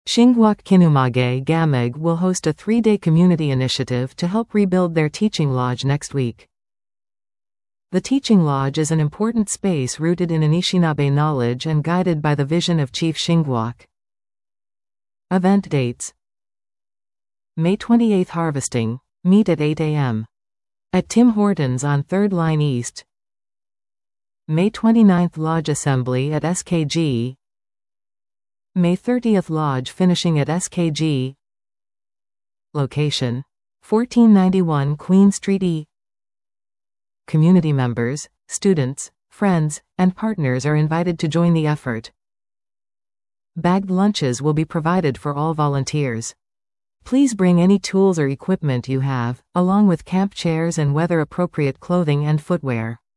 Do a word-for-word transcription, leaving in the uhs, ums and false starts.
Xinguak Kinumage Gamig will host a three-day community initiative to help rebuild their teaching lodge next week. The Teaching Lodge is an important space rooted in Anishinaabe knowledge and guided by the vision of Chief Xinguak. Event dates: May twenty-eighth Harvesting. Meet at eight A M at Tim Hortons on third Line East. May twenty-ninth Lodge Assembly at S K G. May thirtieth Lodge Finishing at S K G. Location: fourteen ninety-one Queen Street E. Community members, students, friends, and partners are invited to join the effort. Bagged lunches will be provided for all volunteers. Please bring any tools or equipment you have, along with camp chairs and weather-appropriate clothing and footwear.